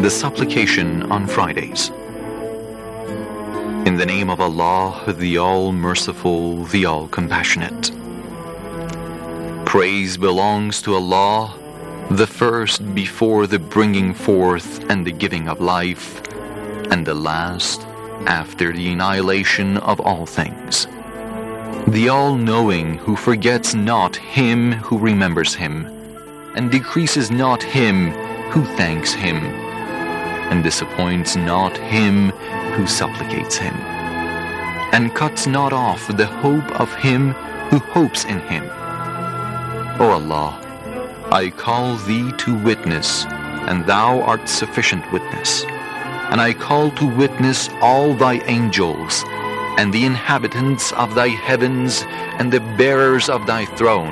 the supplication on Fridays. In the name of Allah, the All-Merciful, the All-Compassionate. Praise belongs to Allah, the first before the bringing forth and the giving of life, and the last after the annihilation of all things. The All-Knowing, who forgets not him who remembers him, and decreases not him who thanks him, and disappoints not him who supplicates him, and cuts not off the hope of him who hopes in him. O Allah, I call thee to witness, and thou art sufficient witness, and I call to witness all thy angels, and the inhabitants of thy heavens, and the bearers of thy throne,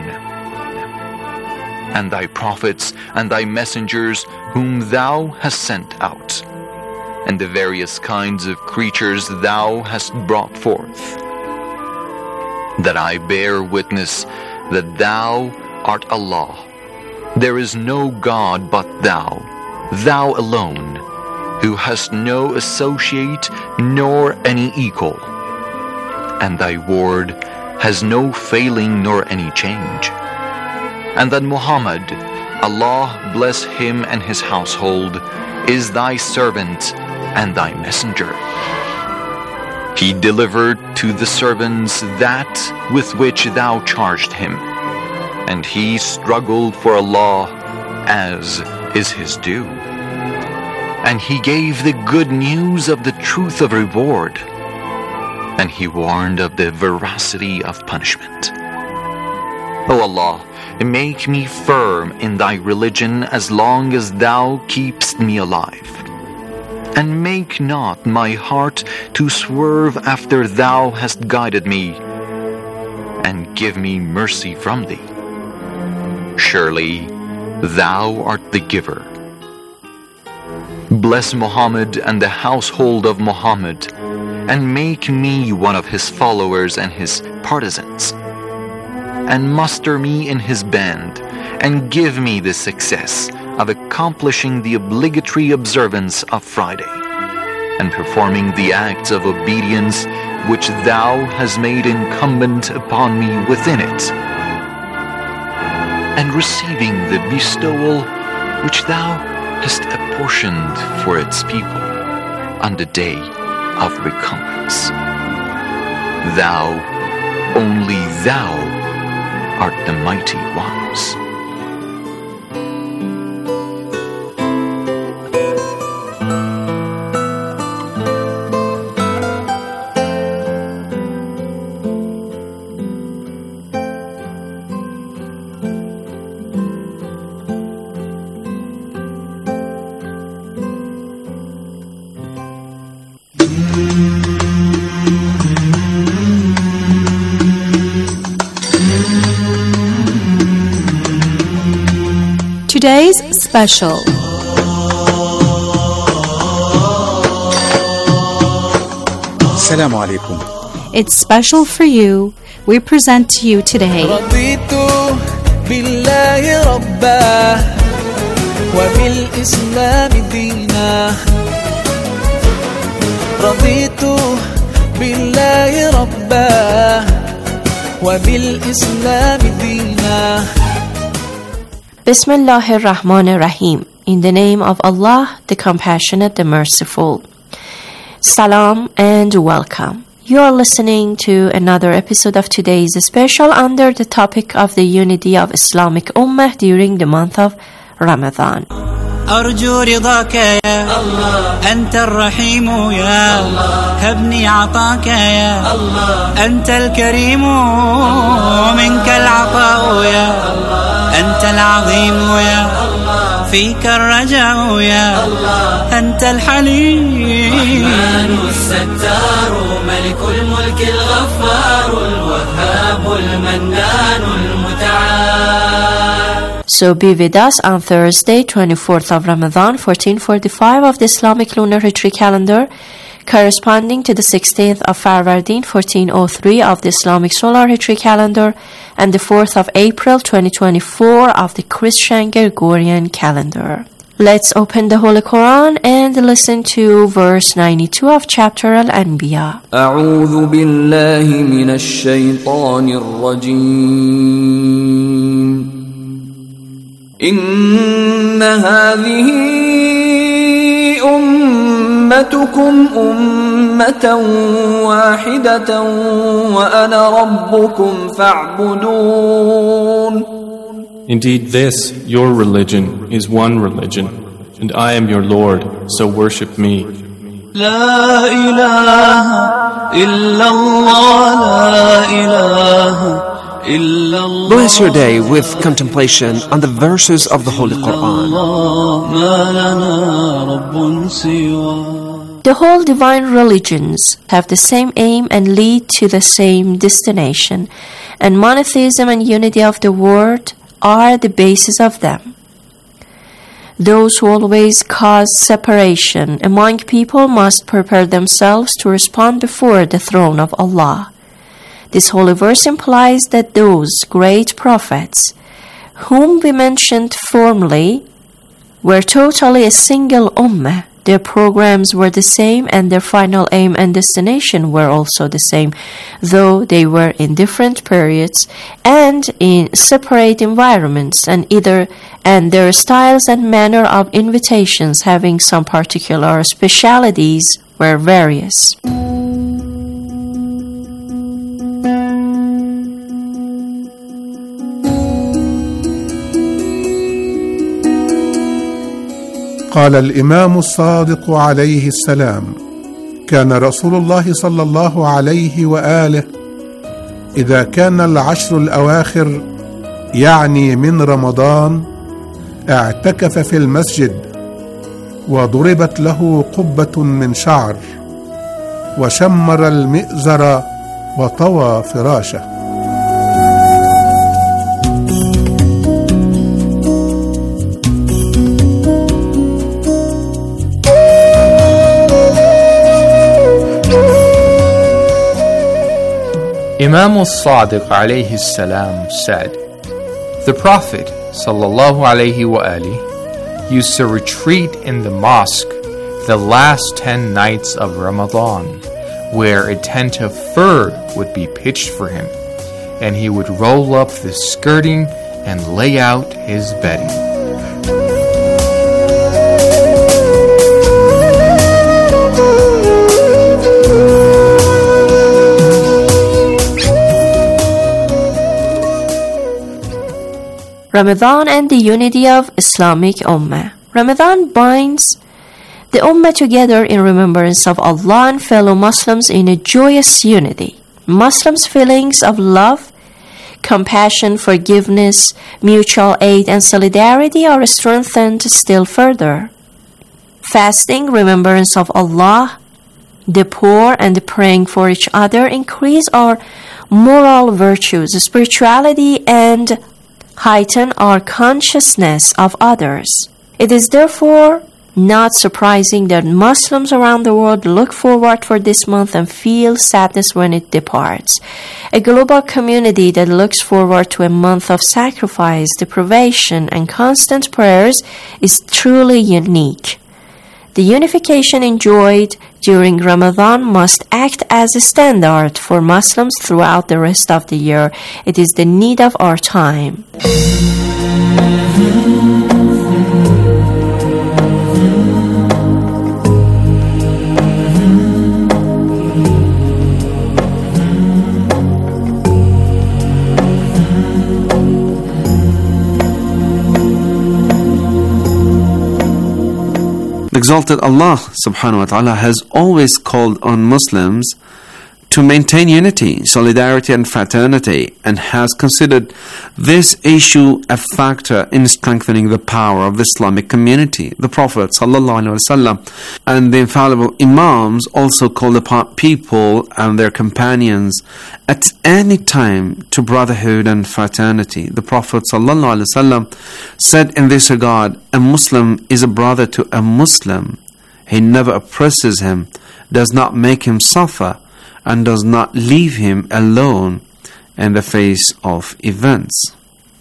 and thy prophets, and thy messengers, whom thou hast sent out, and the various kinds of creatures thou hast brought forth, that I bear witness that thou art Allah. There is no God but thou, thou alone, who hast no associate nor any equal, and thy word has no failing nor any change. And that Muhammad, Allah bless him and his household, is thy servant and thy messenger. He delivered to the servants that with which thou charged him, and he struggled for Allah as is his due. And he gave the good news of the truth of reward, and he warned of the veracity of punishment. O Allah, make me firm in thy religion as long as thou keepst me alive, and make not my heart to swerve after thou hast guided me, and give me mercy from thee. Surely thou art the giver. Bless Muhammad and the household of Muhammad, and make me one of his followers and his partisans, and muster me in his band, and give me the success of accomplishing the obligatory observance of Friday, and performing the acts of obedience which thou hast made incumbent upon me within it, and receiving the bestowal which thou hast apportioned for its people on the day of recompense. Thou, only thou, art the mighty ones. Today's special. Assalamu alaikum. It's special for you. We present to you today. رضيت بالله ربا وبالإسلام دينا رضيت بالله ربا وبالإسلام دينا Bismillahir Rahmanir Rahim. In the name of Allah, the Compassionate, the Merciful. Salam and welcome. You are listening to another episode of today's special under the topic of the unity of Islamic Ummah during the month of Ramadan. أرجو رضاك يا الله أنت الرحيم يا الله هبني عطاك يا الله أنت الكريم منك العطاء يا الله أنت العظيم يا الله فيك الرجاء يا الله أنت الحليم الرحمن الستار ملك الملك الغفار الوهاب المنان المتعال. So be with us on Thursday, 24th of Ramadan, 1445 of the Islamic Lunar Hijri calendar, corresponding to the 16th of Farvardin, 1403 of the Islamic Solar Hijri calendar, and the 4th of April, 2024 of the Christian Gregorian calendar. Let's open the Holy Quran and listen to verse 92 of chapter Al-Anbiya. أعوذ بالله من الشيطان الرجيم إن هذه أمتكم أمة واحدة وأنا ربكم فاعبدون. Indeed, this, your religion, is one religion, and I am your Lord, so worship me. لا إله إلا الله لا إله إلا الله. Bless your day with contemplation on the verses of the Holy Quran. ما لنا رب سواه. The whole divine religions have the same aim and lead to the same destination, and monotheism and unity of the word are the basis of them. Those who always cause separation among people must prepare themselves to respond before the throne of Allah. This holy verse implies that those great prophets, whom we mentioned formerly, were totally a single ummah. Their programs were the same and their final aim and destination were also the same, though they were in different periods and in separate environments, and their styles and manner of invitations having some particular specialities were various. قال الإمام الصادق عليه السلام: كان رسول الله صلى الله عليه وآله إذا كان العشر الأواخر يعني من رمضان اعتكف في المسجد، وضربت له قبة من شعر، وشمر المئزر وطوى فراشه. Imam al-Sadiq alayhi salam said, the Prophet sallallahu alayhi wa alihi used to retreat in the mosque the last 10 nights of Ramadan, where a tent of fur would be pitched for him, and he would roll up the skirting and lay out his bedding. Ramadan and the unity of Islamic Ummah. Ramadan binds the Ummah together in remembrance of Allah and fellow Muslims in a joyous unity. Muslims' feelings of love, compassion, forgiveness, mutual aid, and solidarity are strengthened still further. Fasting, remembrance of Allah, the poor, and praying for each other increase our moral virtues, spirituality, and heighten our consciousness of others. It is therefore not surprising that Muslims around the world look forward for this month and feel sadness when it departs. A global community that looks forward to a month of sacrifice, deprivation, and constant prayers is truly unique. The unification enjoyed during Ramadan must act as a standard for Muslims throughout the rest of the year. It is the need of our time. Exalted Allah subhanahu wa ta'ala has always called on Muslims to maintain unity, solidarity, and fraternity, and has considered this issue a factor in strengthening the power of the Islamic community. The Prophet ﷺ and the infallible Imams also called upon people and their companions at any time to brotherhood and fraternity. The Prophet ﷺ said in this regard, a Muslim is a brother to a Muslim. He never oppresses him, does not make him suffer, and does not leave him alone in the face of events.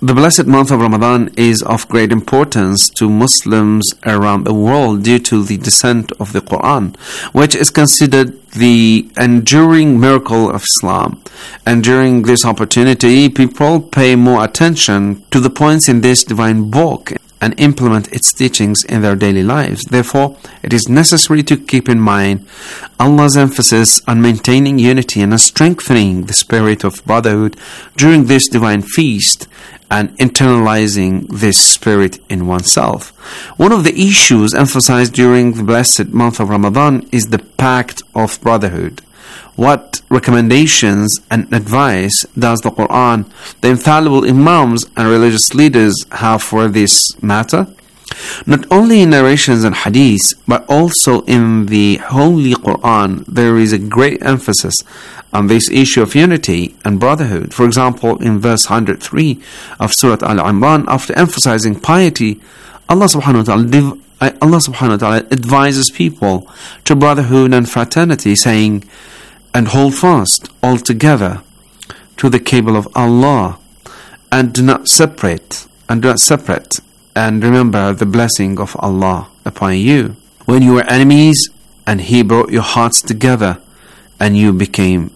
The blessed month of Ramadan is of great importance to Muslims around the world due to the descent of the Quran, which is considered the enduring miracle of Islam. And during this opportunity, people pay more attention to the points in this divine book and implement its teachings in their daily lives. Therefore, it is necessary to keep in mind Allah's emphasis on maintaining unity and strengthening the spirit of brotherhood during this divine feast and internalizing this spirit in oneself. One of the issues emphasized during the blessed month of Ramadan is the pact of brotherhood. What recommendations and advice does the Quran, the infallible Imams and religious leaders have for this matter? Not only in narrations and hadiths, but also in the Holy Quran, there is a great emphasis on this issue of unity and brotherhood. For example, in verse 103 of Surah Al-Imran, after emphasizing piety, Allah subhanahu wa ta'ala advises people to brotherhood and fraternity, saying, "And hold fast all together to the cable of Allah, and do not separate, and remember the blessing of Allah upon you, when you were enemies, and He brought your hearts together, and you became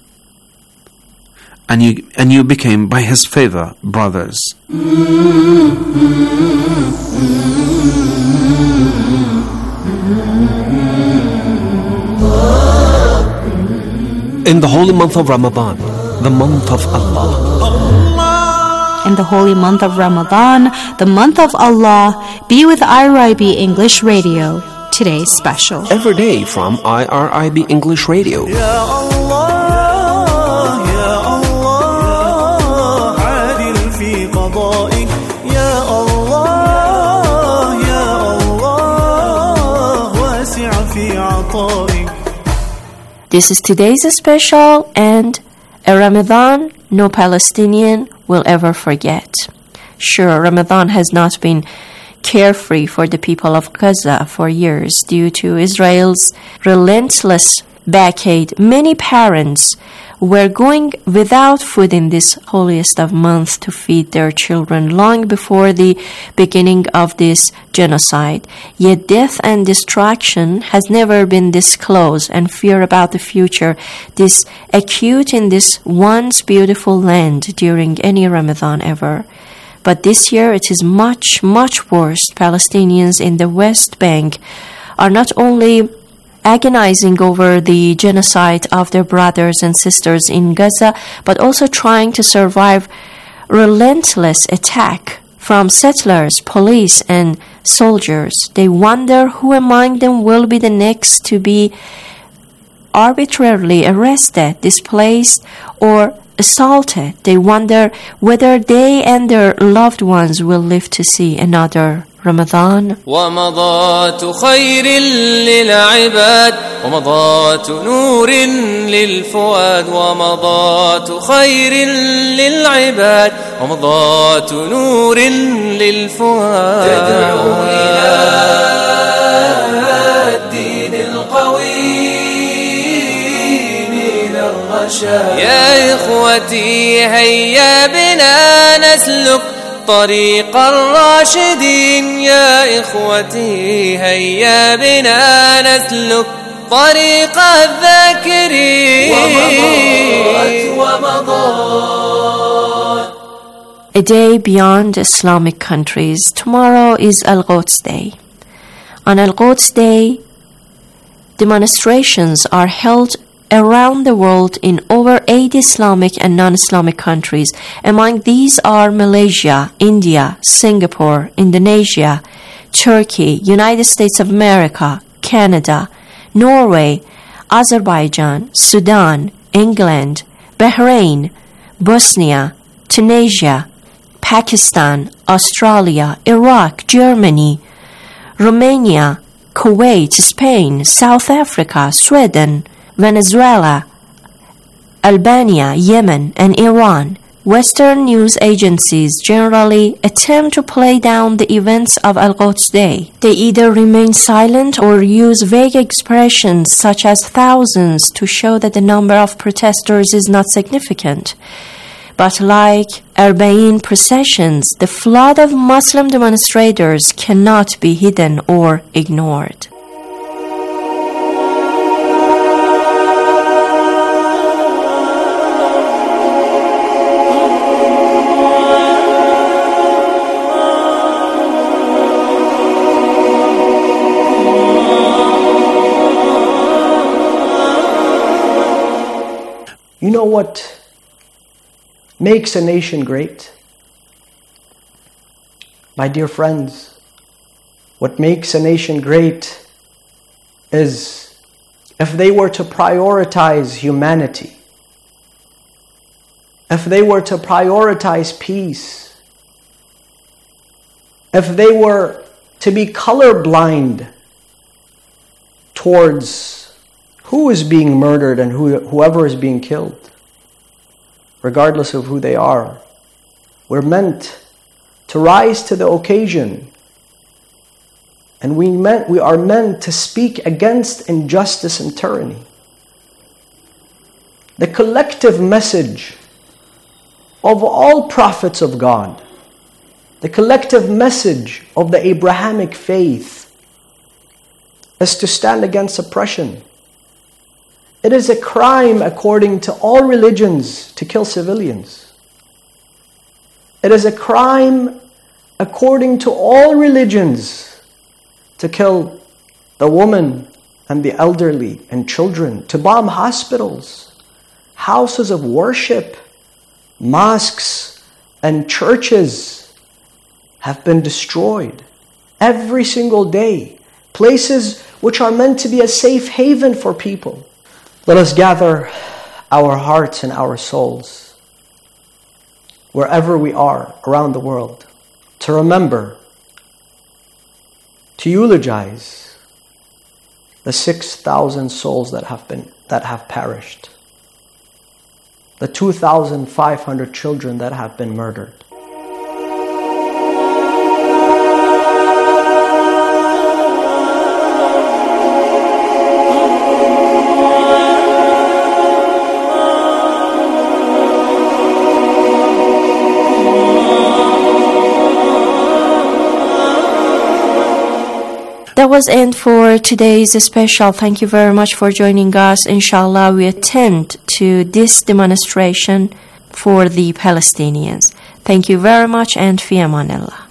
by His favor brothers." In the holy month of Ramadan, the month of Allah. In the holy month of Ramadan, the month of Allah, be with IRIB English Radio. Today's special. Every day from IRIB English Radio. This is today's special, and a Ramadan no Palestinian will ever forget. Sure, Ramadan has not been carefree for the people of Gaza for years due to Israel's relentless blockade. Many parents were going without food in this holiest of months to feed their children long before the beginning of this genocide. Yet death and destruction has never been this close, and fear about the future this acute in this once beautiful land during any Ramadan ever. But this year it is much, much worse. Palestinians in the West Bank are not only agonizing over the genocide of their brothers and sisters in Gaza, but also trying to survive relentless attack from settlers, police, and soldiers. They wonder who among them will be the next to be arbitrarily arrested, displaced, or assaulted. They wonder whether they and their loved ones will live to see another Ramadan. ومضات خير للعباد ومضات نور للفؤاد ومضات خير للعباد ومضات نور للفؤاد تدعو إلى الدين القويم إلى الرشاد يا إخوتي هيا بنا نسلك طريق الراشدين يا إخوتي هيا بنا نسلك طريق الذاكرين ومضات. A day beyond Islamic countries. Tomorrow is Al-Quds Day. On Al-Quds Day, demonstrations are held around the world in over 8 Islamic and non-Islamic countries. Among these are Malaysia, India, Singapore, Indonesia, Turkey, United States of America, Canada, Norway, Azerbaijan, Sudan, England, Bahrain, Bosnia, Tunisia, Pakistan, Australia, Iraq, Germany, Romania, Kuwait, Spain, South Africa, Sweden, Venezuela, Albania, Yemen, and Iran. Western news agencies generally attempt to play down the events of Al-Quds Day. They either remain silent or use vague expressions such as thousands to show that the number of protesters is not significant. But like Arba'in processions, the flood of Muslim demonstrators cannot be hidden or ignored. You know what makes a nation great? My dear friends, what makes a nation great is if they were to prioritize humanity, if they were to prioritize peace, if they were to be colorblind towards who is being murdered and whoever is being killed, regardless of who they are. We're meant to rise to the occasion, and we are meant to speak against injustice and tyranny. The collective message of all prophets of God, the collective message of the Abrahamic faith, is to stand against oppression. It is a crime according to all religions to kill civilians. It is a crime according to all religions to kill the woman and the elderly and children, to bomb hospitals, houses of worship, mosques and churches have been destroyed every single day. Places which are meant to be a safe haven for people. Let us gather our hearts and our souls, wherever we are around the world, to remember, to eulogize the 6,000 souls that have perished, the 2,500 children that have been murdered. That was end for today's special. Thank you very much for joining us. Inshallah, we attend to this demonstration for the Palestinians. Thank you very much, and fi amanillah.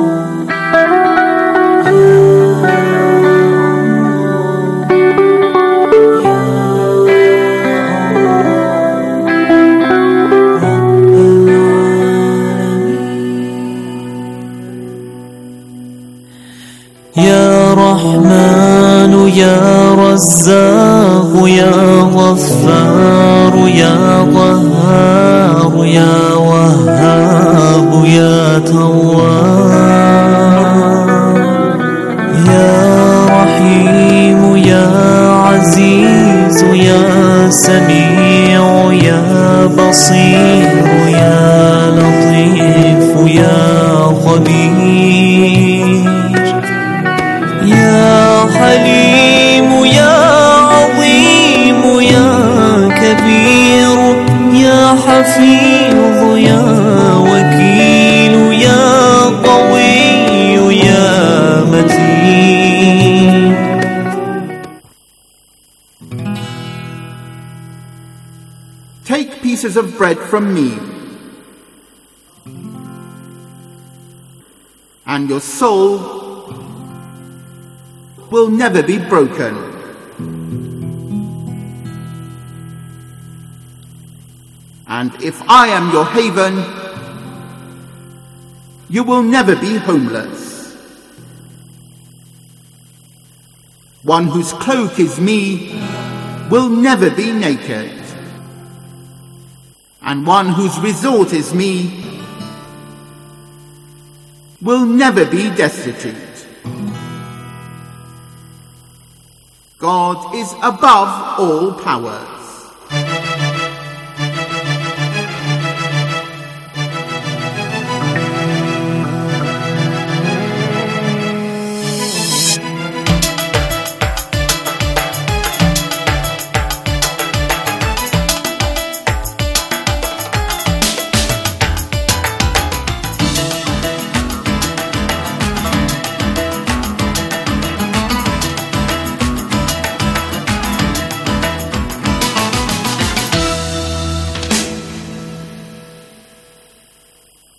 يا رحمن يا رزاق يا غفار يا قهار يا وهاب يا تواب يا رحيم يا عزيز يا سميع يا بصير يا لطيف يا خبير يا حليم يا عظيم يا كبير يا حفيظ يا وكيل يا قوي يا متين. Take pieces of bread from me, and your soul will never be broken. And if I am your haven, you will never be homeless. One whose cloak is me will never be naked. And one whose resort is me will never be destitute. God is above all powers.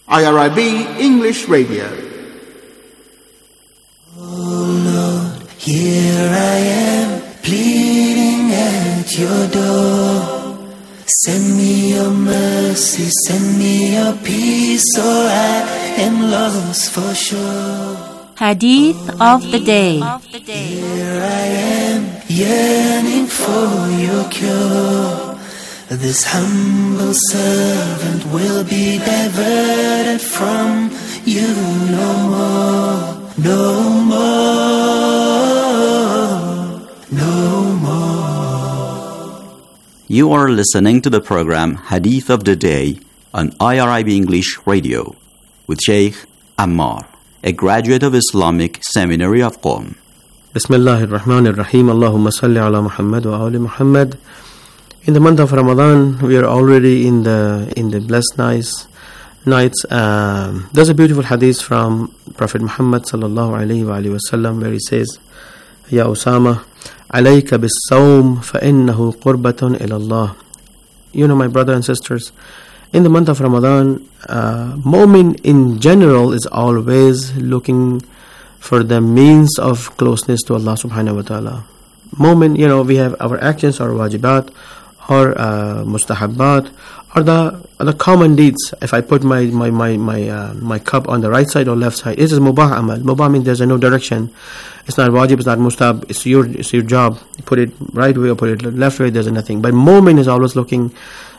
IRIB English Radio. Here I am, pleading at your door. Send me your mercy, send me your peace, or I am lost for sure. Hadith of the Day. Here I am, yearning for your cure. This humble servant will be diverted from you no more, no more, no more. You are listening to the program Hadith of the Day on IRIB English Radio with Sheikh Ammar, a graduate of Islamic Seminary of Qom. Bismillah ar-Rahman ar-Rahim. Allahumma salli ala Muhammad wa ali Muhammad. In the month of Ramadan, we are already in the blessed nights. There's a beautiful hadith from Prophet Muhammad sallallahu alaihi wasallam where he says, Ya Usama, alayka bis-sawm fa innahu qurbatun ila Allah. You know, my brother and sisters, in the month of Ramadan, mu'min in general is always looking for the means of closeness to Allah subhanahu wa ta'ala. Mu'min, you know, we have our actions or wajibat or mustahabbat or the common deeds. If I put my cup on the right side or left side, it is mubah amal. Mubah means there's no direction. It's not wajib, it's not mustab. It's your job. You put it right way or put it left way. There's nothing. But mu'min is always looking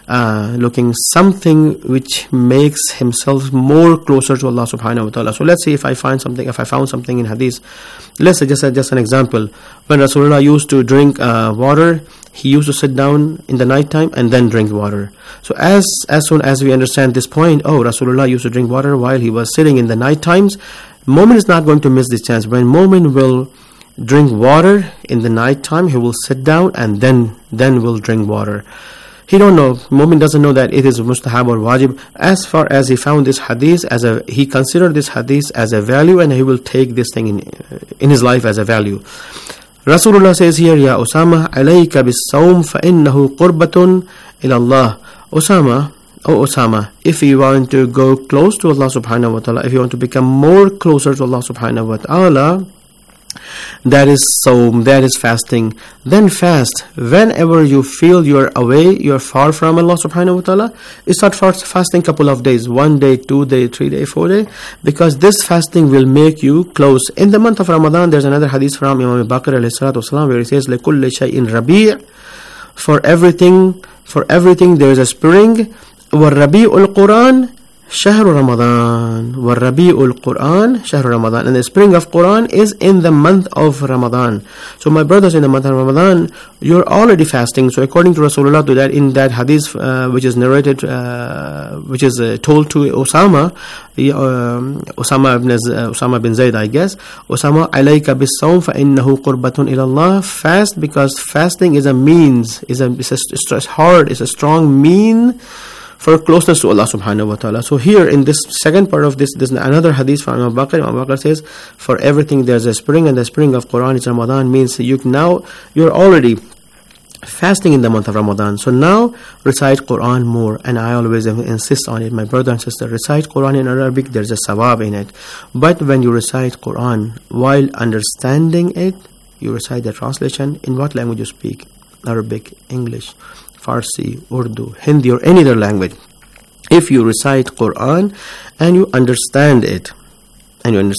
something which makes himself more closer to Allah subhanahu wa ta'ala. So let's see if I found something in hadith. Let's say just an example. When Rasulullah used to drink water, he used to sit down in the night time and then drink water. So as soon as we understand this point, Rasulullah used to drink water while he was sitting in the night times, mu'min is not going to miss this chance. When mu'min will drink water in the night time, he will sit down and then will drink water. He don't know, mu'min doesn't know that it is mustahab or wajib. As far as he found this hadith he considered this hadith as a value, and he will take this thing in his life as a value. Rasulullah says here, Ya Usama, alayka bis-sawm fa innahu qurbatun ila Allah. Usama, if you want to go close to Allah subhanahu wa ta'ala, if you want to become more closer to Allah subhanahu wa ta'ala, that is sawm, that is fasting. Then fast whenever you feel you're away, you're far from Allah subhanahu wa ta'ala. Start fasting couple of days, 1 day, 2 day, 3 day, 4 day, because this fasting will make you close. In the month of Ramadan, there's another hadith from Imam Baqir alayhi salatu wasalam where he says, لِكُلِّ شَيْءٍ رَبِيعٍ, for everything there is a spring. وَالرَّبِيعُ الْقُرْآنِ شهر رمضان والربيع القرآن شهر رمضان, and the spring of Quran is in the month of Ramadan. So my brothers, in the month of Ramadan, you're already fasting. So according to Rasulullah, to that in that hadith which is narrated, which is told to Usama bin Zayd, I guess, Usama, alayka bis-sawm fa innahu qurbatun ila Allah. Fast, because fasting is a means, it's a strong mean for closeness to Allah subhanahu wa ta'ala. So here in this second part of this, there's another hadith from Imam Baqir. Imam Baqir says, for everything there's a spring, and the spring of Quran is Ramadan, means you're already fasting in the month of Ramadan. So now recite Quran more, and I always insist on it. My brother and sister, recite Quran in Arabic, there's a sawab in it. But when you recite Quran while understanding it, you recite the translation in what language you speak. Arabic, English, Farsi, Urdu, Hindi, or any other language. If you recite Quran and you understand it, then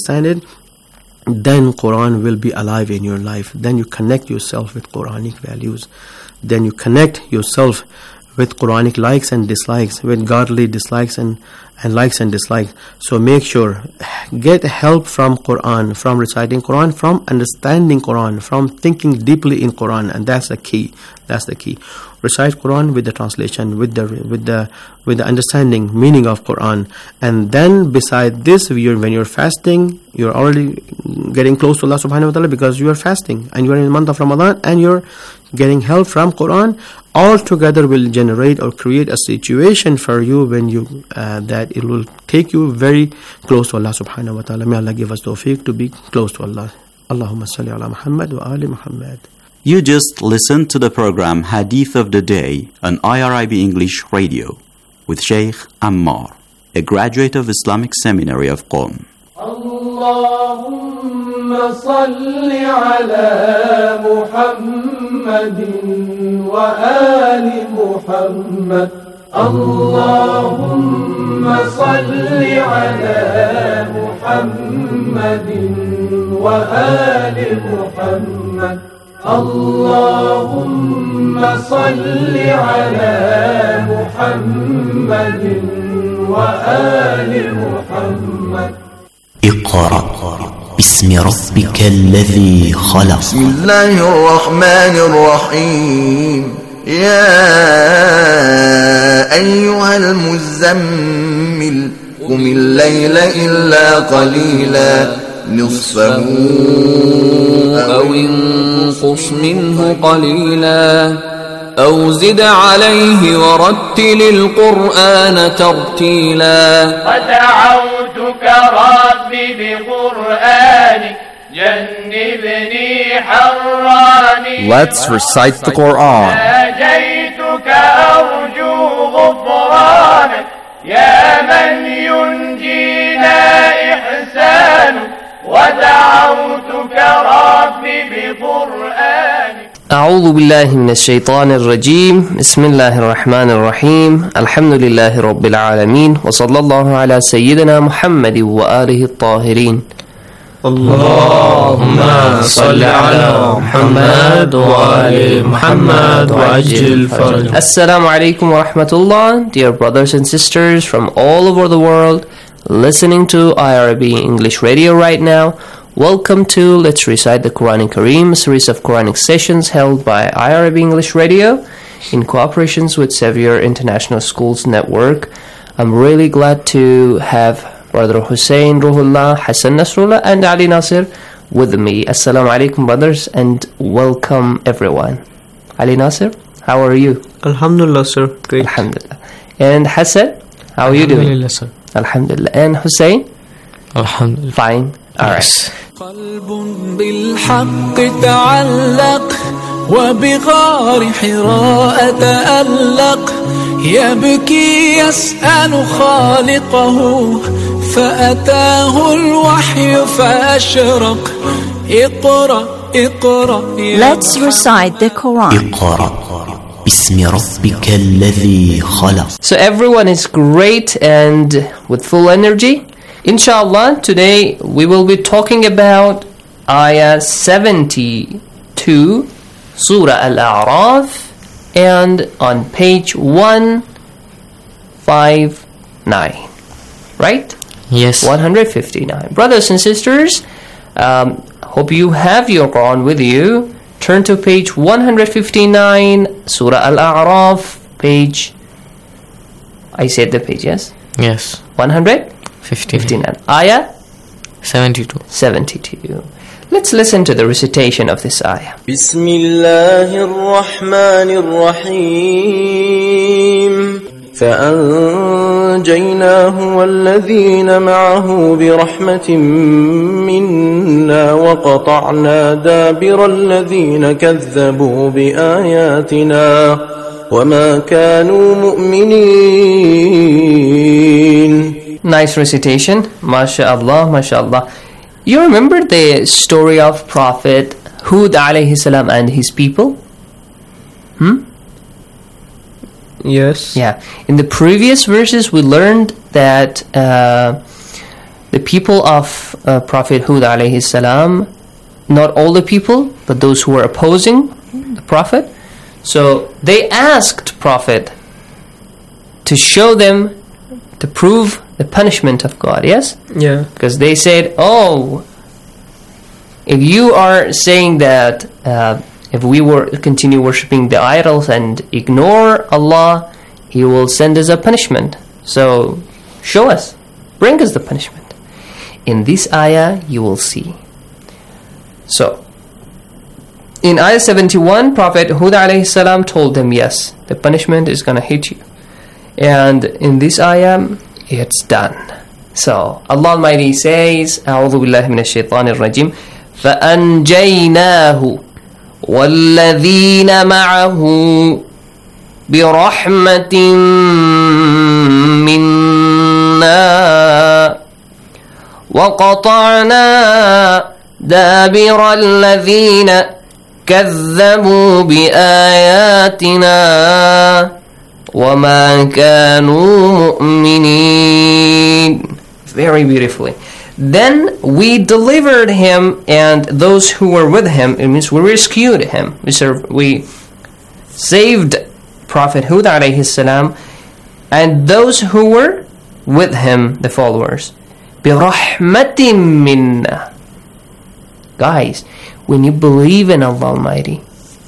Quran will be alive in your life. Then you connect yourself with Quranic values. Then you connect yourself with Quranic likes and dislikes, with godly dislikes and likes and dislikes. So make sure, get help from Quran, from reciting Quran, from understanding Quran, from thinking deeply in Quran, and that's the key. Recite Quran with the translation, with the understanding, meaning of Quran. And then beside this, when you're fasting, you're already getting close to Allah subhanahu wa ta'ala, because you are fasting and you are in the month of Ramadan and you're getting help from Quran. All together will generate or create a situation for you when you that it will take you very close to Allah subhanahu wa ta'ala. May Allah give us tawfiq to be close to Allah. Allahumma salli ala Muhammad wa ali Muhammad. You just listened to the program Hadith of the Day on IRIB English Radio with Sheikh Ammar. a graduate of Islamic Seminary of Qom. اللهم صل على محمد وآل محمد اللهم صل على محمد وآل محمد اللهم صل على محمد وآل محمد اقرأ باسم ربك الذي خلق بسم الله الرحمن الرحيم يا أيها المزمل قم الليل إلا قليلا نصفه أو انقص منه قليلا أو زد عليه ورتل القرآن ترتيلا ودعوتك ربي بقرآنك جنبني حراني Let's recite the Quran. ناجيتك أرجو غفرانك يا من ينجينا إحسانك ودعوتك ربي بقرآنك أعوذ بالله من الشيطان الرجيم بسم الله الرحمن الرحيم الحمد لله رب العالمين وصلى الله على سيدنا محمد وآله الطاهرين اللهم صل على محمد وآل محمد وعجل فرجه. Assalamu alaikum wa rahmatullah, dear brothers and sisters from all over the world listening to IRB English Radio right now. Welcome to Let's Recite the Quran Kareem, a series of Quranic sessions held by IRB English Radio in cooperation with Xavier International Schools Network. I'm really glad to have Brother Hussein Ruhullah, Hassan Nasrullah and Ali Nasir with me. Assalamu alaikum brothers and welcome everyone. Ali Nasir, how are you? Alhamdulillah sir, great. Alhamdulillah. And Hassan, how are you doing? Alhamdulillah sir. Alhamdulillah. And Hussein? Alhamdulillah. Fine. Alright. قلب بالحق تعلق وبغار حراء تألق يبكي يسأل خالقه فأتاه الوحي فأشرق اقرأ اقرأ Let's recite the Quran. اقرأ باسم ربك الذي خلق. So everyone is great and with full energy. Inshallah, today we will be talking about Ayah 72, Surah Al-A'raf, and on page 159. Right? Yes. 159. Brothers and sisters, hope you have your Quran with you. Turn to page 159, Surah Al-A'raf, page... I said the page, yes? Yes. 159. Ayah 72. Let's listen to the recitation of this ayah. بسم الله الرحمن الرحيم فأنجيناه والذين معه برحمة منا وقطعنا دابر الذين كذبوا بآياتنا وما كانوا مؤمنين. Nice recitation. MashaAllah, MashaAllah. You remember the story of Prophet Hud alayhi salam and his people? Yes. Yeah. In the previous verses we learned that the people of Prophet Hud alayhi salam, not all the people, but those who were opposing the Prophet, so they asked Prophet to show them, to prove the punishment of God, yes? Yeah. Because they said, oh, if you are saying that if we continue worshipping the idols and ignore Allah, He will send us a punishment. So, show us, bring us the punishment. In this ayah, you will see. So, in ayah 71, Prophet Hud alayhi salam told them, yes, the punishment is going to hit you. And in this ayah, it's done. So, Allah Almighty says, أعوذ بالله من الشيطان الرجيم فأنجيناه والذين معه برحمة وقطعنا دابر الذين كذبوا بآياتنا وما كانوا مؤمنين. Very beautifully. Then we delivered him and those who were with him. It means we rescued him. We saved Prophet Hud alayhi salam and those who were with him, the followers. بِرَحْمَةٍ مِّنَّا. Guys, when you believe in Allah Almighty,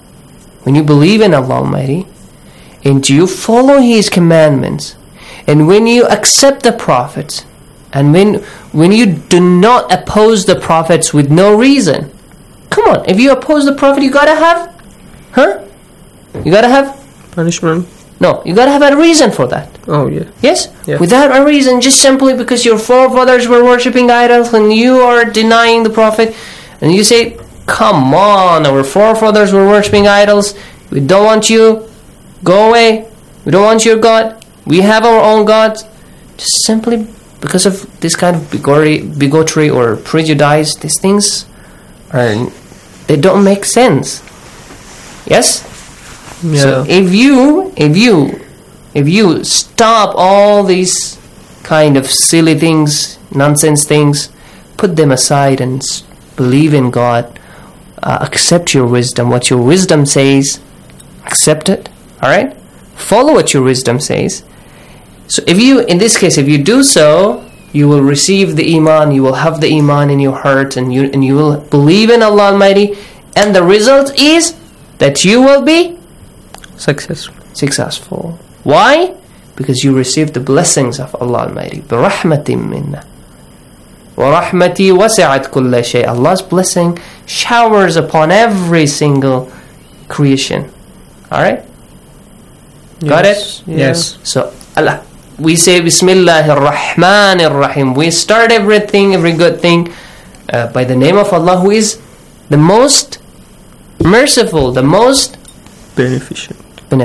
and you follow His commandments, and when you accept the prophets, and when you do not oppose the prophets with no reason. Come on, if you oppose the prophet, you gotta have, you gotta have punishment. No, you gotta have a reason for that. Oh yeah. Yes? Yeah. Without a reason, just simply because your forefathers were worshipping idols and you are denying the prophet, and you say, come on, our forefathers were worshipping idols, we don't want you, go away, we don't want your God, we have our own gods. Just simply because of this kind of bigotry or prejudice, these things they don't make sense. Yes? Yeah. So if you stop all these kind of silly things, nonsense things, put them aside and believe in God, accept your wisdom, what your wisdom says, accept it, alright? Follow what your wisdom says. So if you, in this case, if you do so, you will receive the iman, you will have the iman in your heart, and you will believe in Allah Almighty, and the result is that you will be successful. Why? Because you receive the blessings of Allah Almighty. بِرَحْمَةٍ مِّنَّا وَرَحْمَتِي وَسِعَتْ كُلَّ شَيْءٍ. Allah's blessing showers upon every single creation. Alright? Got it? Yes. So, Allah, we say Bismillahir Rahmanir Rahim. We start everything, every good thing by the name of Allah, who is the most merciful, the most beneficent.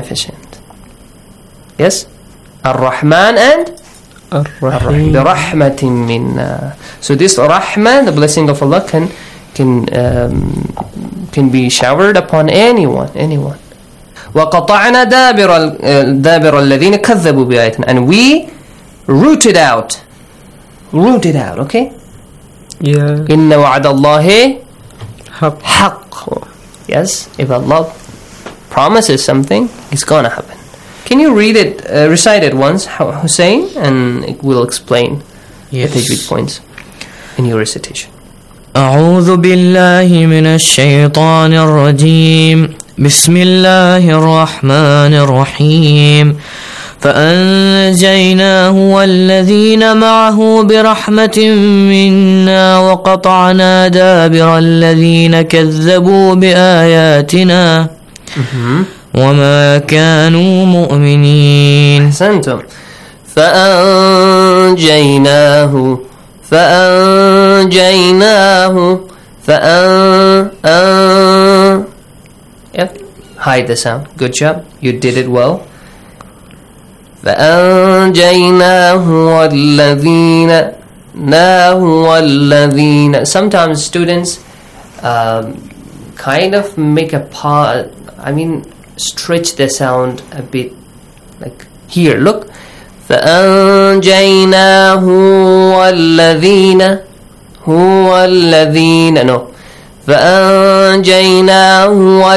Yes? Ar-Rahman and Ar-Rahim. Bi-Rahmatin minna. So this Rahman, the blessing of Allah, can be showered upon anyone. وَقَطَعْنَا دَابِرَ الَّذِينَ كَذَّبُوا بِآيَاتِنَا. And we rooted out, okay? Yeah. إِنَّ وَعْدَ اللَّهِ حَقٌّ. Yes, if Allah promises something, it's gonna happen. Can you recite it once, Hussein, and it will explain the tajweed points in your recitation. أعوذ بالله من الشيطان الرجيم. بسم الله الرحمن الرحيم. فأنجيناه والذين معه برحمة منا وقطعنا دابر الذين كذبوا بآياتنا وما كانوا مؤمنين. أحسنتم. فأنجيناه Hide the sound. Good job. You did it well. Sometimes students kind of make a pause. Stretch the sound a bit. Like here, look. فَأَنْجَيْنَاهُ وَالَّذِينَ No. فَأَنْجَيْنَاهُ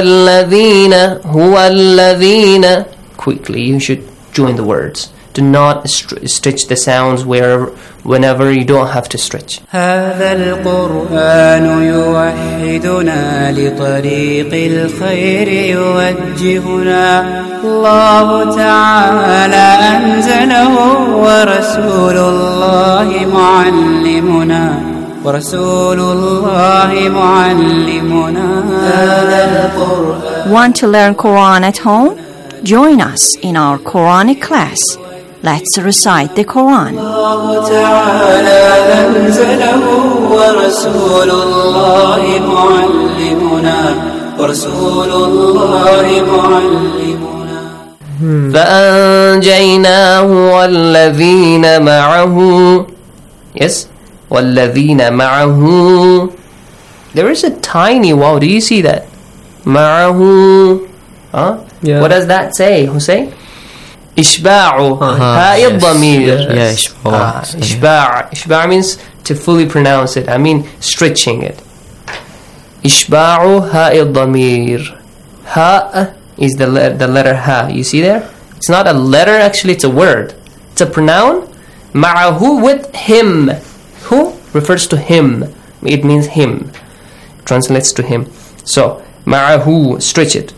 وَالَّذِينَ Quickly, you should join the words. Do not stretch the sounds whenever you don't have to stretch. هذا القرآن يوحدنا لطريق الخير يوجهنا الله تعالى أنزله ورسول الله معلمنا هذا القرآن. Want to learn Quran at home? Join us in our Quranic class. Let's recite the Quran. الله تعالى أنزله ورسول الله معلمنا فأنجيناه والذين معه. Yes, والذين معه. There is a tiny wow. Do you see that? معه. Yeah. What does that say, Hussein? إشباع هاء الضمير. Yeah, إشباع. إشباع means to fully pronounce it. I mean stretching it. إشباع هاء الضمير. هاء is the letter ha. You see there? It's not a letter, actually it's a word. It's a pronoun. معه, with him. Who refers to him. It means him. Translates to him. So معه, stretch it.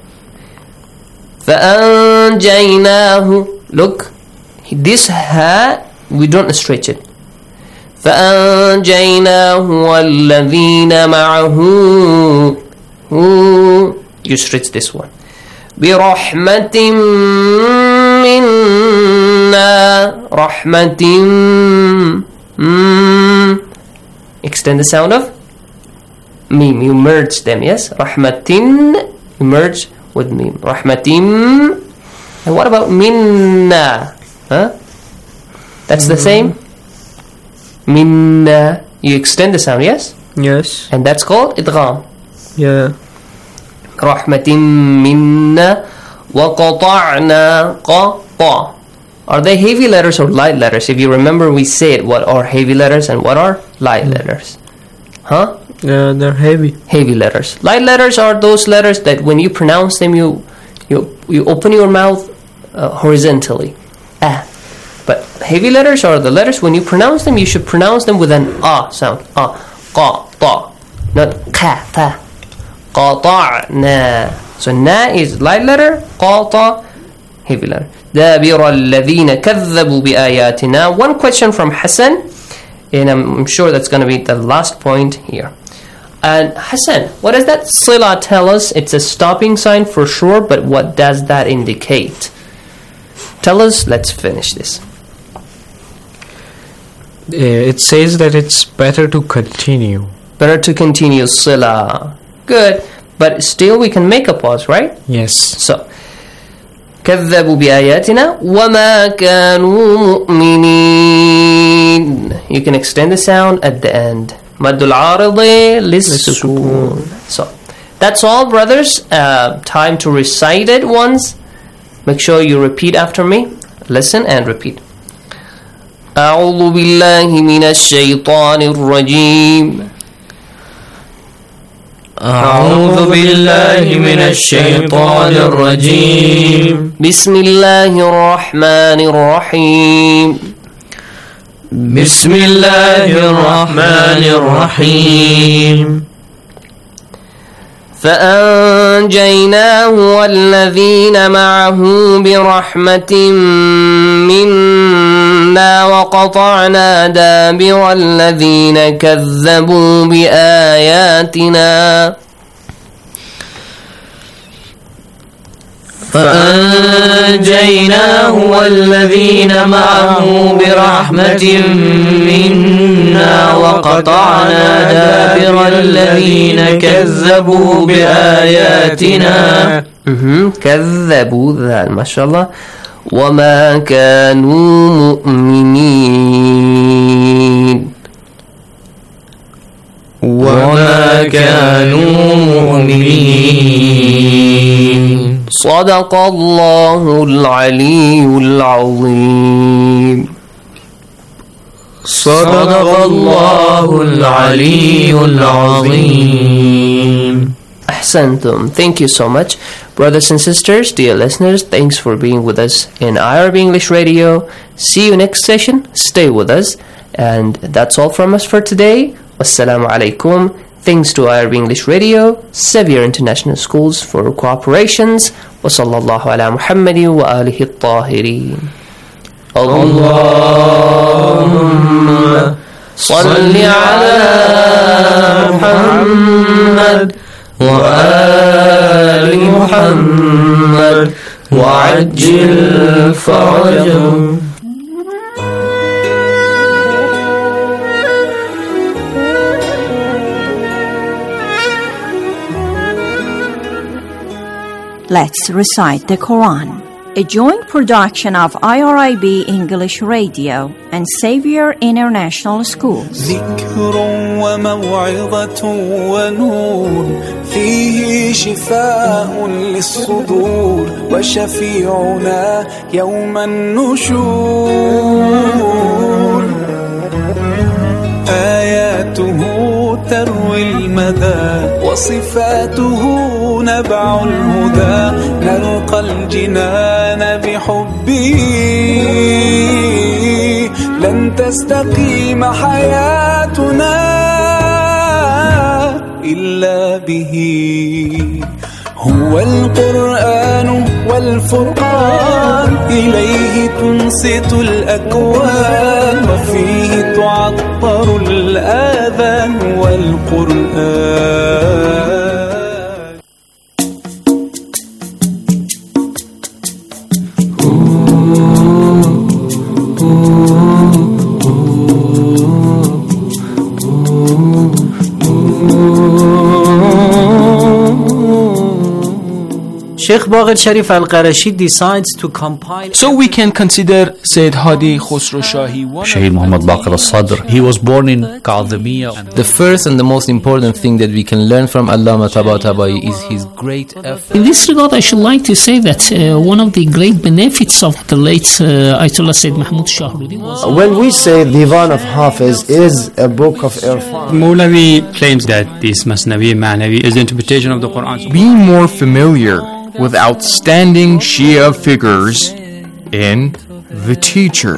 فأنجيناه. Look, this ha, we don't stretch it. فأنجيناه والذين معه. You stretch this one. برحمة منا. رحمة. Extend the sound of mim. You merge them, yes? رحمة. You merge with mim. رحمة. And what about minna? That's the same? Minna. You extend the sound, yes? Yes. And that's called idgham. Yeah. رحمة منا وقطعنا. قطع. Are they heavy letters or light letters? If you remember, we said what are heavy letters and what are light letters. Huh? Yeah, they're heavy. Heavy letters. Light letters are those letters that when you pronounce them, you open your mouth horizontally. But heavy letters are the letters when you pronounce them, you should pronounce them with an sound. Qa, ta, not ka, ta. قطعنا. So na is light letter, قاطع heavy letter. دابر الذين كذبوا بآياتنا. One question from Hassan, and I'm sure that's going to be the last point here. And Hassan, what does that sila tell us? It's a stopping sign for sure, but what does that indicate? Tell us, let's finish this. It says that it's better to continue. Better to continue sila. Good, but still we can make a pause, right? Yes. So, كذبوا بآياتنا وما كانوا مؤمنين. You can extend the sound at the end. مد العارض للسكون. So, that's all, brothers. Time to recite it once. Make sure you repeat after me. Listen and repeat. أعوذ بالله من الشيطان الرجيم. أعوذ بالله من الشيطان الرجيم. بسم الله الرحمن الرحيم. بسم الله الرحمن الرحيم. فأنجيناه والذين معه برحمة منا وقطعنا دابر الذين كذبوا بآياتنا. فأنجيناه والذين معه برحمة منا وقطعنا دابر الذين كذبوا بآياتنا. كذبوا ذا ما شاء الله. وما كانوا مؤمنين. وما كانوا مؤمنين. صدق الله العلي العظيم. صدق الله العلي العظيم. Ahsantum. Thank you so much. Brothers and sisters, dear listeners, thanks for being with us in IRB English Radio. See you next session. Stay with us. And that's all from us for today. Wassalamu alaikum. Thanks to IRB English Radio, Sevier International Schools for cooperations. Wa sallallahu ala Muhammadin wa alihi at-tahirin. Allahumma salli ala Muhammad wa ali Muhammad wa ajil farajahum. Let's recite the Quran. a joint production of IRIB English Radio and Xavier International Schools. ذكر وموعظة ونور فيه شفاء للصدور وشفيعنا يوم النشور آياته تروي المدى وصفاته نبع الهدى نلقى الجنان بحبه لن تستقيم حياتنا إلا به هو القرآن والفرقان إليه تنصت الأكوان وفيه تعطر الآذان والقرآن Sheikh Baqir Sharif Al-Qarashi decides to compile. So we can consider Sayyid Hadi Khosrow Shahi one. Shaykh Muhammad Baqir Al-Sadr. He was born in Kadhimiya. The first and the most important thing that we can learn from Allama Tabatabai is his great effort. In this regard, I should like to say that one of the great benefits of the late Ayatollah Sayyid Mahmud Shahrudi was... When we say Divan of Hafiz is a book of Irfan, Mawlavi claims that this Masnavi Ma'navi is the interpretation of the Quran. Be more familiar with outstanding Shia figures in The Teacher.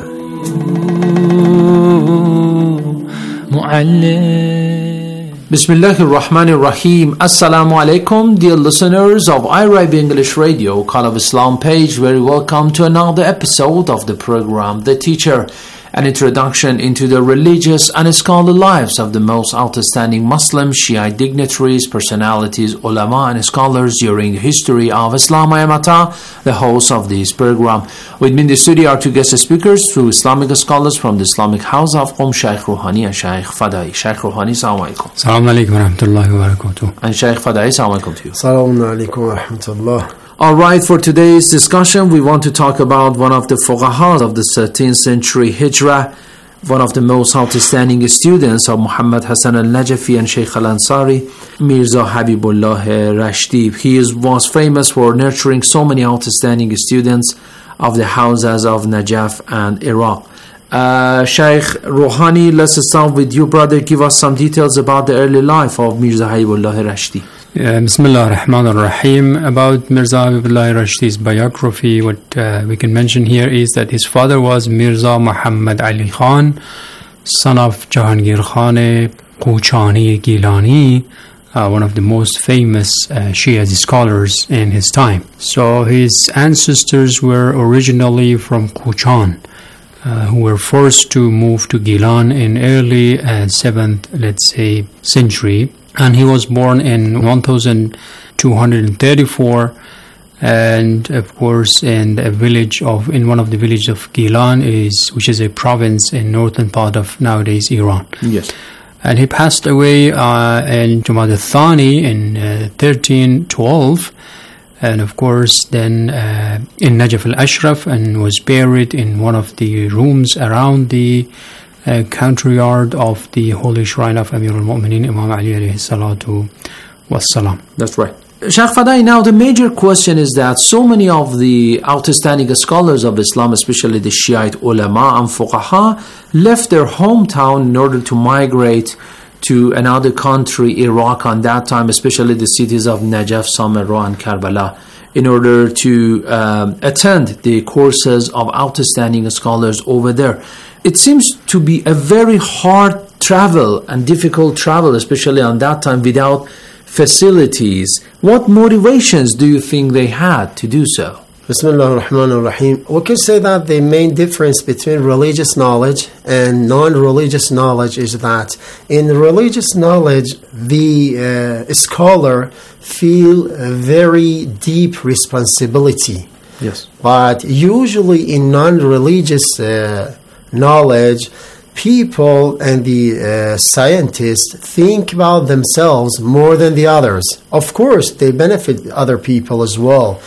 Bismillahir Rahmanir Rahim. Assalamu alaikum, dear listeners of IRIB English Radio, Call of Islam page. Very welcome to another episode of the program The Teacher, an introduction into the religious and scholarly lives of the most outstanding Muslim Shiite dignitaries, personalities, ulama and scholars during the history of Islam. I am Ata, the host of this program. With me in the studio are two guest speakers, two Islamic scholars from the Islamic House of Qom, Shaykh Rouhani and Shaykh Fadai. Shaykh Rouhani, Assalamu alaikum. Assalamu alaikum wa rahmatullahi wa barakatuh. And Shaykh Fadai, Assalamu alaikum to you. Assalamu alaikum wa rahmatullah. Alright, for today's discussion, we want to talk about one of the fuqaha of the 13th century Hijrah, one of the most outstanding students of Muhammad Hassan al-Najafi and Sheikh al-Ansari, Mirza Habibullah Rashdi. He was famous for nurturing so many outstanding students of the houses of Najaf and Iraq. Shaykh Rouhani, let's start with you, brother. Give us some details about the early life of Mirza Habibullah Rashdi. Bismillah ar-Rahman ar-Rahim. About Mirza Habibullah Rashdi's biography, what we can mention here is that his father was Mirza Muhammad Ali Khan, son of Jahangir Khan Quchani Gilani, one of the most famous Shia scholars in his time. So his ancestors were originally from Quchan, who were forced to move to Gilan in early 7th, let's say, century. And he was born in 1234, and of course in one of the villages of Gilan, which is a province in northern part of nowadays Iran. Yes. And he passed away in Jumad al-Thani in 1312, and of course then in Najaf al-Ashraf, and was buried in one of the rooms around the country yard of the holy shrine of Amir al-Mu'mineen Imam Ali alayhi salatu wassalam. That's right. Shaykh Fadai, now the major question is that so many of the outstanding scholars of Islam, especially the Shiite ulama and fuqaha, left their hometown in order to migrate to another country, Iraq, on that time, especially the cities of Najaf, Samarra and Karbala, in order to attend the courses of outstanding scholars over there. It seems to be a very hard travel and difficult travel, especially on that time, without facilities. What motivations do you think they had to do so? Bismillah ar-Rahman ar-Rahim. We can say that the main difference between religious knowledge and non-religious knowledge is that in religious knowledge, the scholar feel a very deep responsibility. Yes. But usually in non-religious knowledge, people and the scientists think about themselves more than the others. Of course, they benefit other people as well.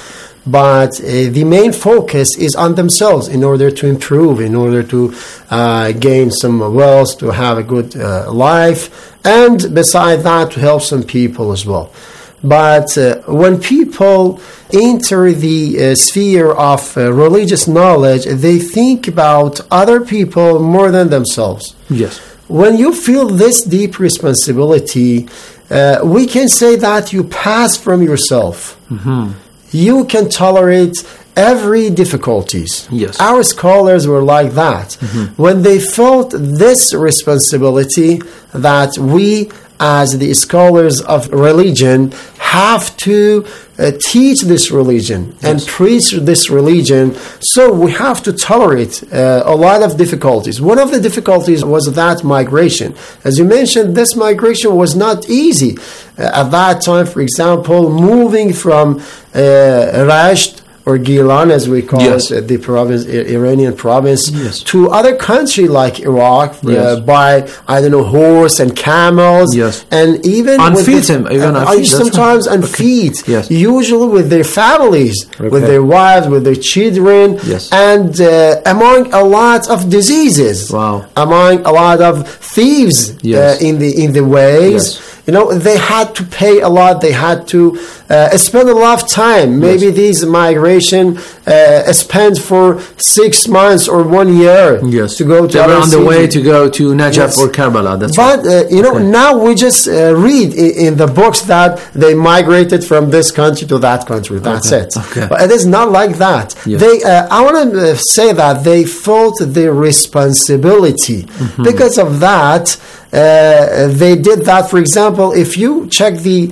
but the main focus is on themselves in order to improve, in order to gain some wealth, to have a good life, and beside that to help some people as well. But when people enter the sphere of religious knowledge, they think about other people more than themselves. Yes. When you feel this deep responsibility, we can say that you pass from yourself. Mm-hmm. You can tolerate every difficulties. Yes. Our scholars were like that. Mm-hmm. When they felt this responsibility that we as the scholars of religion have to teach this religion and preach this religion, so we have to tolerate a lot of difficulties. One of the difficulties was that migration. As you mentioned, this migration was not easy. At that time, for example, moving from Rasht or Gilan, as we call it, the province, Iranian province, to other country like Iraq by, I don't know, horse and camels, and even on with feet, sometimes on feet, Yes. usually with their families, with their wives, with their children, Yes. and among a lot of diseases, among a lot of thieves in the ways. You know, they had to pay a lot. They had to spend a lot of time. Maybe these migration spent for 6 months or 1 year to go to. They were on the cities. way to go to Najaf or Karbala. That's But right. you know, now we just read in the books that they migrated from this country to that country. That's it. Okay. But it is not like that. They, I want to say that they felt the responsibility. Mm-hmm. Because of that, they did that. For example, if you check the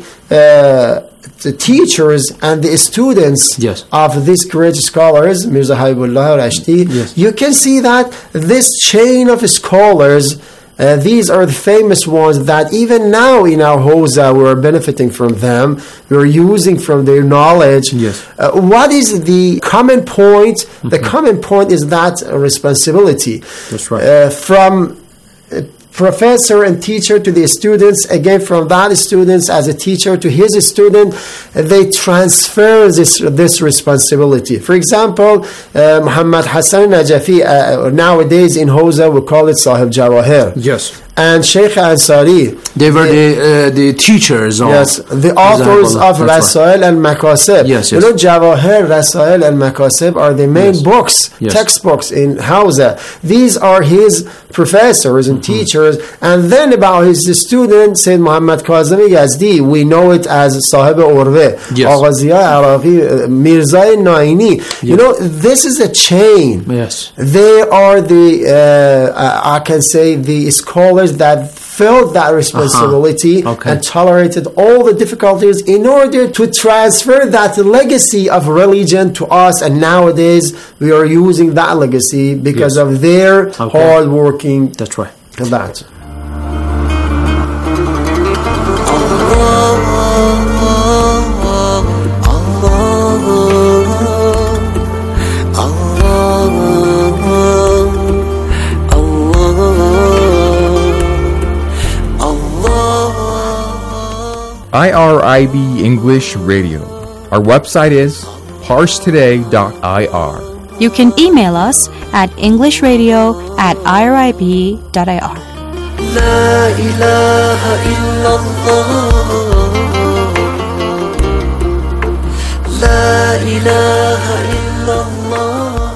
teachers and the students of these great scholars, Mirza Habibullah Rashti, you can see that this chain of scholars, these are the famous ones that even now in our Hawza we are benefiting from them. We are using from their knowledge. What is the common point? Mm-hmm. The common point is that responsibility. That's right. From professor and teacher to the students, again from that students as a teacher to his student, they transfer this responsibility. For example, Muhammad Hassan Najafi, nowadays in Hawza we call it Sahib Jawahir. Yes. And Sheikh Ansari, they were the teachers of the authors of Rasail and Makasib. Yes. You know, Jawahir, Rasail and Makasib are the main books, textbooks in Hawza. These are his professors and teachers. And then about his student, Sayyid Muhammad Kazemi Yazdi, we know it as Sahib Urve, Agha Ziya Araqi, Mirza Naini. You know, this is a chain. Yes. They are the, I can say, the scholars that felt that responsibility and tolerated all the difficulties in order to transfer that legacy of religion to us. And nowadays we are using that legacy because of their hard working. That's right. That. IRIB English Radio. Our website is parstoday.ir. You can email us at englishradio@irib.ir. La ilaha illallah. La ilaha illallah.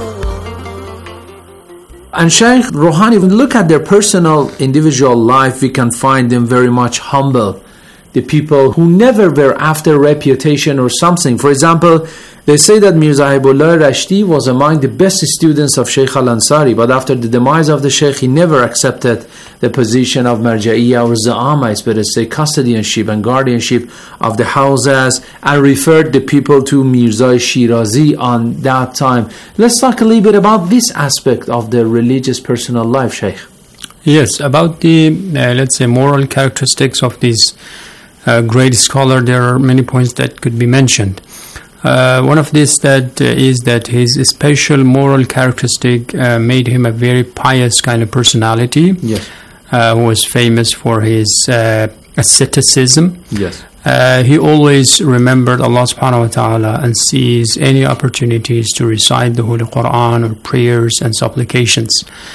And Shaykh Rouhani, if we look at their personal individual life, we can find them very much humble. The people who never were after reputation or something. For example, they say that Mirza Habibullah Rashti was among the best students of Sheikh Al-Ansari, but after the demise of the Sheikh, he never accepted the position of Marja'iyya or Za'ama, it's better to say custodianship and guardianship of the houses, and referred the people to Mirza Shirazi on that time. Let's talk a little bit about this aspect of the religious personal life, Sheikh. Yes, about the, let's say, moral characteristics of these great scholar, there are many points that could be mentioned. One of this that is that his special moral characteristic made him a very pious kind of personality. Yes. Who was famous for his asceticism. Yes. He always remembered Allah subhanahu wa ta'ala and seized any opportunities to recite the Holy Quran or prayers and supplications.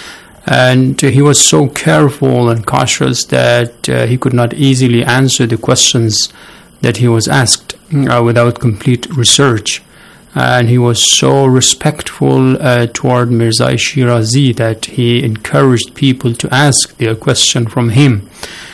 And he was so careful and cautious that he could not easily answer the questions that he was asked without complete research. And he was so respectful toward Mirza Shirazi that he encouraged people to ask their question from him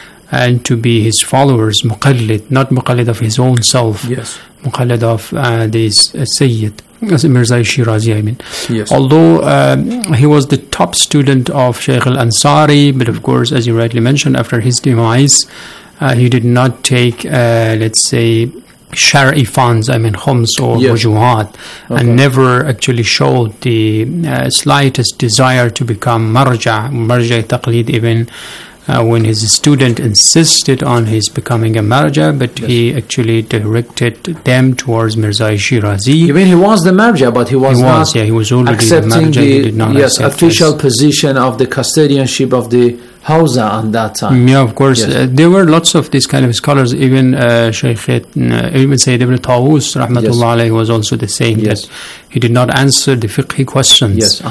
and to be his followers, muqallid, not muqallid of his own self, yes, muqallid of this Sayyid, Mirza Shirazi, I mean. Yes. Although he was the top student of Shaykh al-Ansari, but of course, as you rightly mentioned, after his demise, he did not take, let's say, Shari funds, I mean khums or wujuhat, and never actually showed the slightest desire to become marja taqlid, even when his student insisted on his becoming a marja, but he actually directed them towards Mirza Shirazi. Even he was the marja, but he was not he was already accepting the marja. He did not accept official position of the custodianship of the Hawza on that time. Yeah, of course. There were lots of these kind of scholars. Even Shaykh even Sayyid ibn Tawus rahmatullah alayhi was also the same, that he did not answer the fiqhi questions.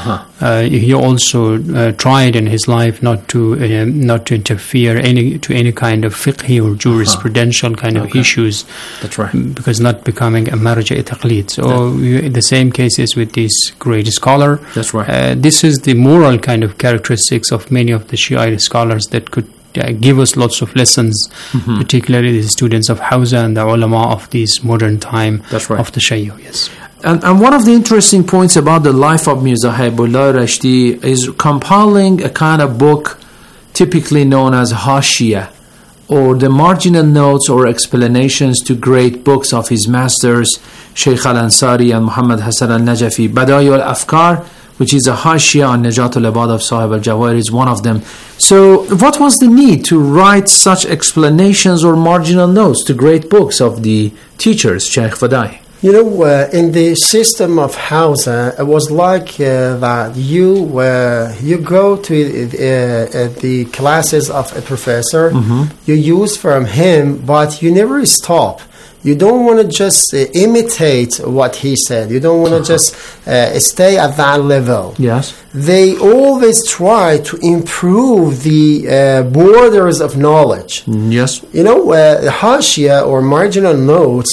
He also tried in his life not to interfere to any kind of fiqhi or jurisprudential kind of issues. That's right. Because not becoming a marja taqlid. So the same cases with this great scholar. That's right. This is the moral kind of characteristics of many of the Shiite scholars that could give us lots of lessons, particularly the students of Hawza and the ulama of this modern time of the Shia. Yes. And one of the interesting points about the life of Mirza Haibullah Rashdi is compiling a kind of book typically known as Hashia, or the marginal notes or explanations to great books of his masters, Shaykh al-Ansari and Muhammad Hassan al-Najafi. Badai al-Afkar, which is a Hashia on Najat al-Ibad of Sahib al-Jawahir, is one of them. So what was the need to write such explanations or marginal notes to great books of the teachers, Shaykh Fadai? You know, in the system of Hawza, it was like that you go to the classes of a professor, you use from him, but you never stop. You don't want to just imitate what he said. You don't want to just stay at that level. Yes. They always try to improve the borders of knowledge. Yes. You know, Hashia or marginal notes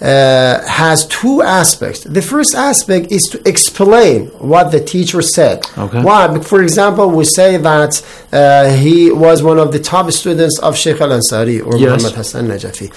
has two aspects. The first aspect is to explain what the teacher said. Okay. Why? For example, we say that he was one of the top students of Shaykh al-Ansari or Muhammad Hassan Najafi.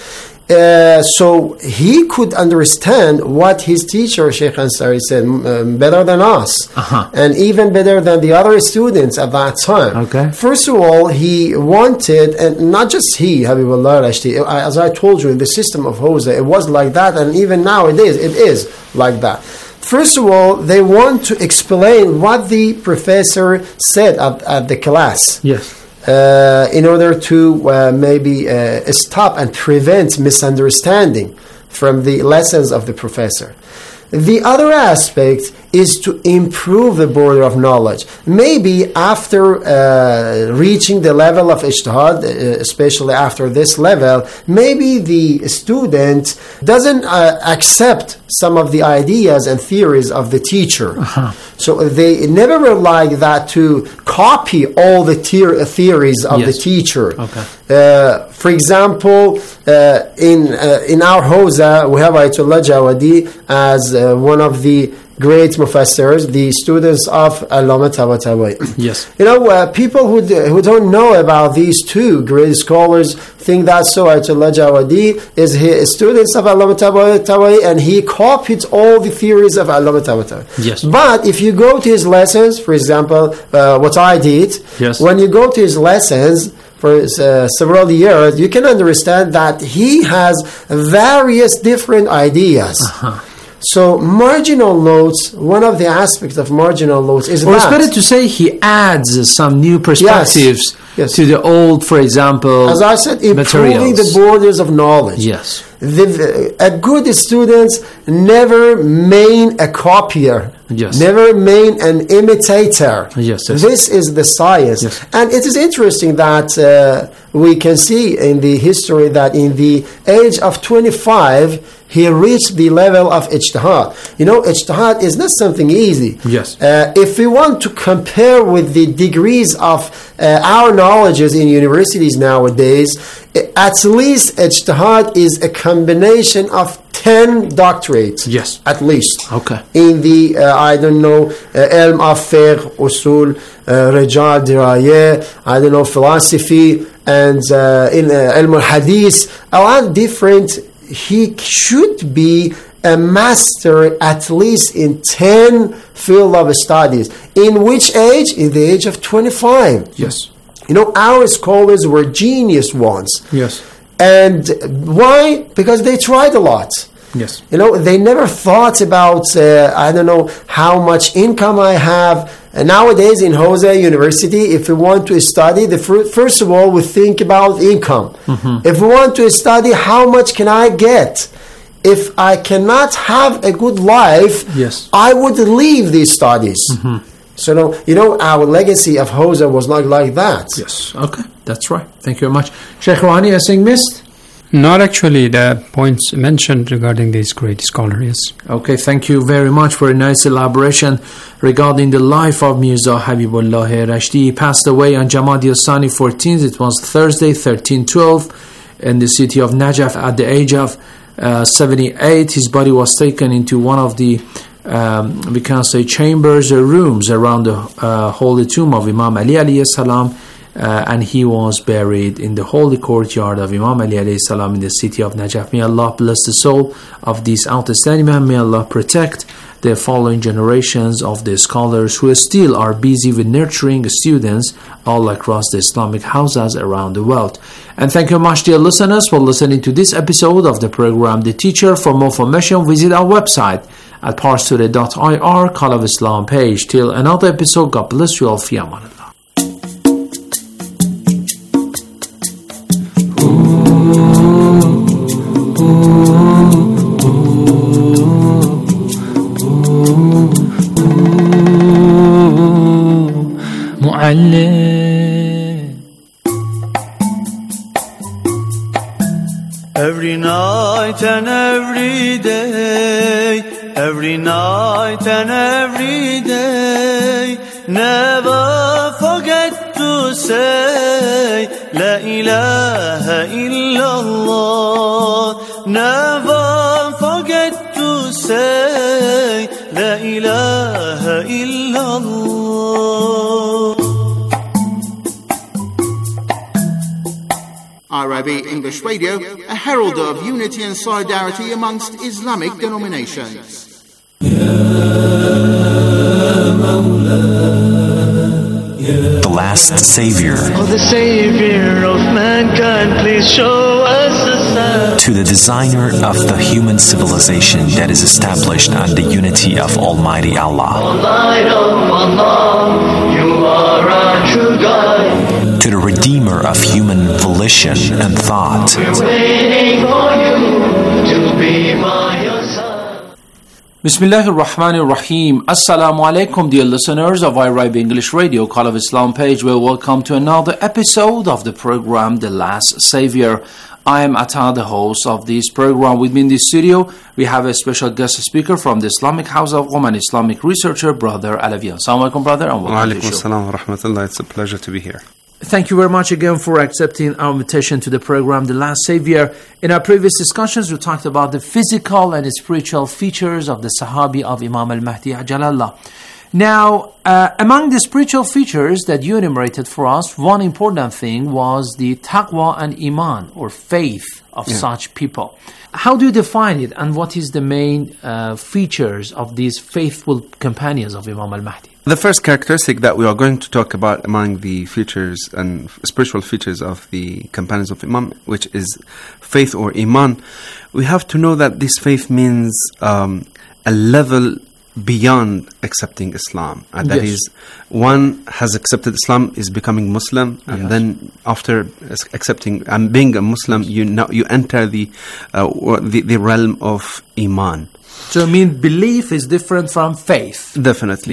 So he could understand what his teacher Shaykh Ansari said better than us, and even better than the other students at that time. Okay. First of all, he wanted, and not just he, Habibullah Rashdi, as I told you, in the system of Hawza, it was like that, and even nowadays it is like that. First of all, they want to explain what the professor said at the class. Yes. In order to maybe stop and prevent misunderstanding from the lessons of the professor. The other aspect is to improve the border of knowledge. Maybe after reaching the level of ijtihad, especially after this level, maybe the student doesn't accept some of the ideas and theories of the teacher. So they never were like that to copy all the theories of the teacher. Okay. For example, in our Hawza, we have Ayatollah Jawadi as one of the great mufassirs, the students of Allama Tabatabai. Yes. You know, people who don't know about these two great scholars think that so Ayatollah Jawadi is students of Allama Tabatabai, and he copied all the theories of Allama Tabatabai. Yes. But if you go to his lessons, for example, what I did, when you go to his lessons for several years, you can understand that he has various different ideas. So marginal notes, one of the aspects of marginal notes is it's better to say he adds some new perspectives to the old, for example, as I said, improving the borders of knowledge. Yes. A good student never made a copier Yes. Never remain an imitator. Yes. This is the science. Yes. And it is interesting that we can see in the history that in the age of 25, he reached the level of ijtihad. You know, ijtihad is not something easy. Yes. If we want to compare with the degrees of our knowledges in universities nowadays, at least ijtihad is a combination of 10 doctorates. Yes. At least. Okay. In the, I don't know, ilm of fiqh, usul, rijal, dirayah, I don't know, philosophy, and in ilm al-hadith, a lot different. He should be a master at least in 10 field of studies. In which age? In the age of 25. Yes. You know, our scholars were genius ones. Yes. And why? Because they tried a lot. Yes. You know, they never thought about, I don't know, how much income I have. And nowadays in Jose University, if we want to study, first of all, we think about income. Mm-hmm. If we want to study, how much can I get? If I cannot have a good life, yes, I would leave these studies. Mm-hmm. So, no, you know, our legacy of Jose was not like that. Yes, okay, that's right. Thank you very much. Sheikh Rouhani, anything missed? Not actually the points mentioned regarding this great scholar, yes. Okay, thank you very much for a nice elaboration regarding the life of Mirza Habibullah Rashdi. He passed away on Jamadi al-Sani 14th. It was Thursday, 13/12, in the city of Najaf at the age of 78. His body was taken into one of the we can say chambers or rooms around the holy tomb of Imam Ali alayhi salam, and he was buried in the holy courtyard of Imam Ali alayhi salam in the city of Najaf. May Allah bless the soul of these outstanding men. May Allah protect the following generations of the scholars who still are busy with nurturing students all across the Islamic houses around the world. And thank you much, dear listeners, for listening to this episode of the program The Teacher. For more information, visit our website at parstoday.ir, Call of Islam page. Till another episode, God bless you all. Fi aman Allah. Every night and every day, every night and every day, never forget to say La ilaha illallah. Never forget to say La ilaha illallah. IRIB English Radio, a herald of unity and solidarity amongst Islamic denominations. The last Savior. Oh, the Savior of mankind, please show us a sign. To the designer of the human civilization that is established on the unity of Almighty Allah. O light of Allah, you are our true guide. To the redeemer of human volition and thought. We're waiting for you to be by your side. Bismillahir Rahmanir Rahim. Assalamu alaikum, dear listeners of IRIB English Radio, Call of Islam page. Well, welcome to another episode of the program The Last Savior. I am Atta, the host of this program. With me in the studio, we have a special guest speaker from the Islamic House of Qom, Islamic researcher, Brother Alavian. Assalamu alaikum, brother, and welcome to the show. Wa alaikum assalam wa rahmatullah. It's a pleasure to be here. Thank you very much again for accepting our invitation to the program, The Last Savior. In our previous discussions, we talked about the physical and spiritual features of the Sahabi of Imam al-Mahdi Ajalallah. Now, among the spiritual features that you enumerated for us, one important thing was the taqwa and iman, or faith of such people. How do you define it, and what is the main features of these faithful companions of Imam al-Mahdi? The first characteristic that we are going to talk about among the features and spiritual features of the companions of Imam, which is faith or iman, we have to know that this faith means a level beyond accepting Islam. And that is, one has accepted Islam, is becoming Muslim, and then after accepting and being a Muslim, you enter the realm of iman. So I mean, belief is different from faith. Definitely.